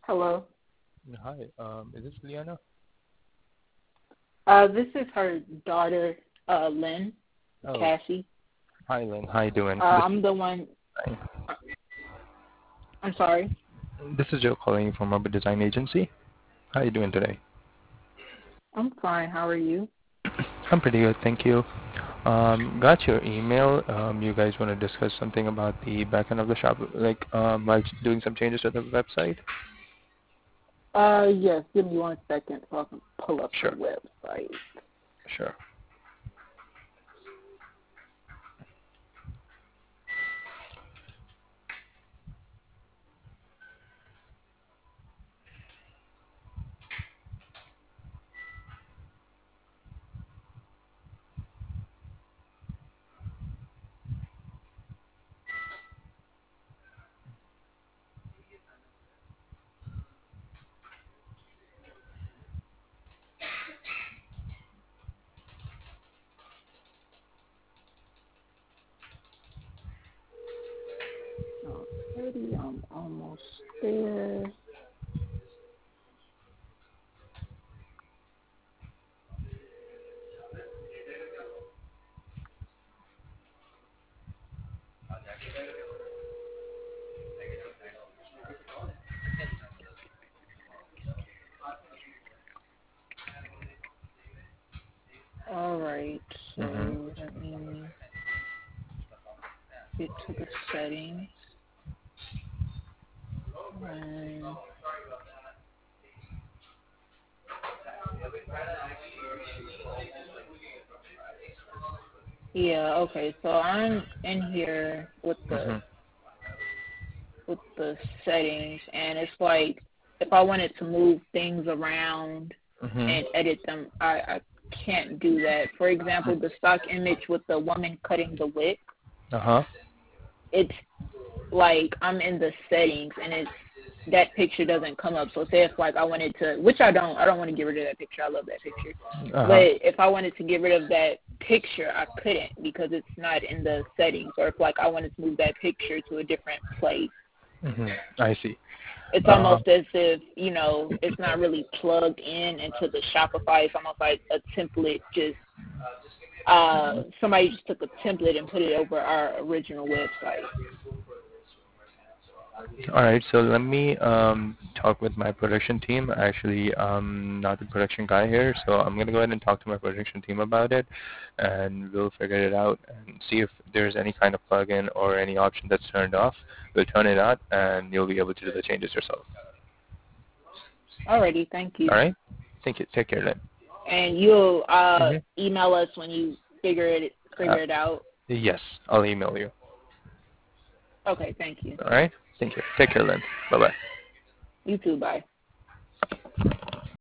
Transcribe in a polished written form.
Hello. Hi, is this Liana? This is her daughter, Lynn, Oh, Cassie. hi Lynn. How you doing? I'm the one. Hi. I'm sorry. This is Joe calling you from Urban Design Agency. How you doing today? I'm fine. How are you? I'm pretty good, thank you. Got your email. You guys want to discuss something about the back end of the shop, like by doing some changes to the website? Yes. Give me 1 second so I can pull up the Sure, website. sure. Alrighty, I'm almost there. All right. Mhm. So let me get to the settings. And yeah. Okay. So I'm in here Mhm. with the settings, and it's like if I wanted to move things around Mhm. and edit them, I can't do that. For example, the stock image with the woman cutting the wick, Uh huh. it's like I'm in the settings and it's that picture doesn't come up. So say if like I wanted to, which I don't want to get rid of that picture. I love that picture. Uh huh. But if I wanted to get rid of that picture, I couldn't because it's not in the settings. Or if like I wanted to move that picture to a different place, Mhm. I see. it's Uh, almost as if, it's not really plugged in into the Shopify. It's almost like a template just somebody just took a template and put it over our original website. All right, so let me talk with my production team. Actually, I'm not the production guy here, so I'm gonna go ahead and talk to my production team about it, and we'll figure it out and see if there's any kind of plugin or any option that's turned off. We'll turn it on, and you'll be able to do the changes yourself. Alrighty, thank you. All right? Thank you. Take care, then. And you'll Mm-hmm. email us when you figure it out. Yes, I'll email you. Okay, thank you. All right? Thank you. Take care, then. Bye bye. You too, bye.